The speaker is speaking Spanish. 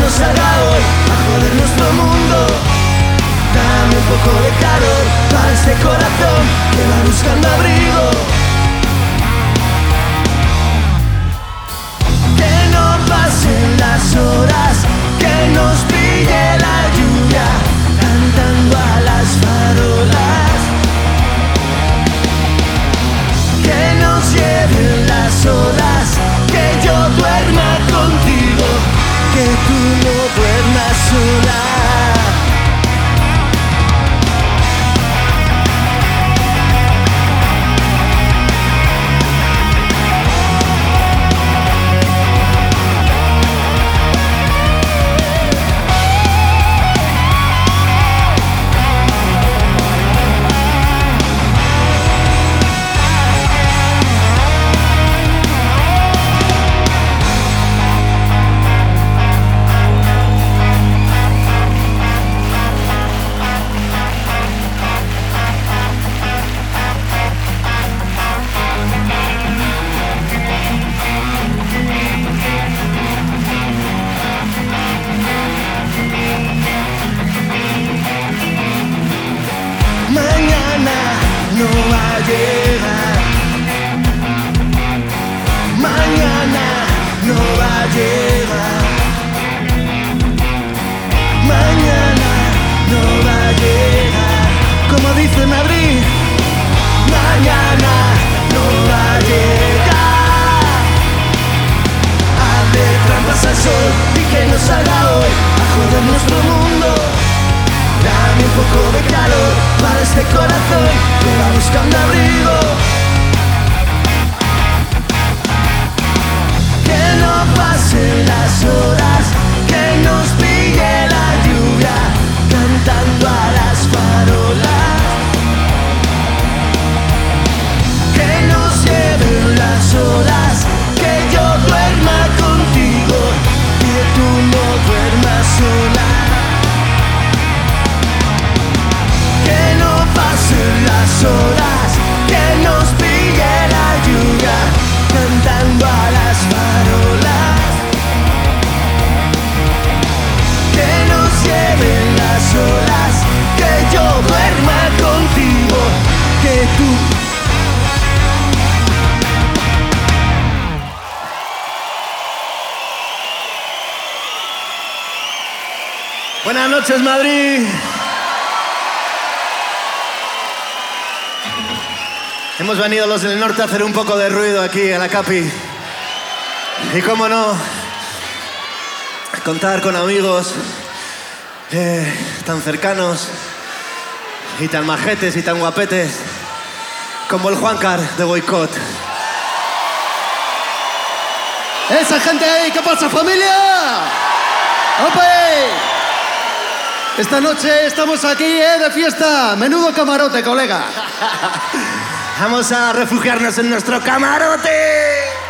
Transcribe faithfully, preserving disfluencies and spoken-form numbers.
nos salga hoy a joder nuestro mundo. Dame un poco de calor para este corazón que va buscando abrigo. Que no pasen las horas, que nos pille la lluvia cantando a las farolas. Que nos lleven las olas, que yo duerma contigo, que tú no duermas sola. Buenas noches, Madrid. Hemos venido los del norte a hacer un poco de ruido aquí en la Capi. Y cómo no, contar con amigos eh, tan cercanos y tan majetes y tan guapetes como el Juancar de Boicot. ¡Esa gente ahí! ¿Qué pasa, familia? ¡Ope! Esta noche estamos aquí, ¿eh? De fiesta. Menudo camarote, colega. Vamos a refugiarnos en nuestro camarote.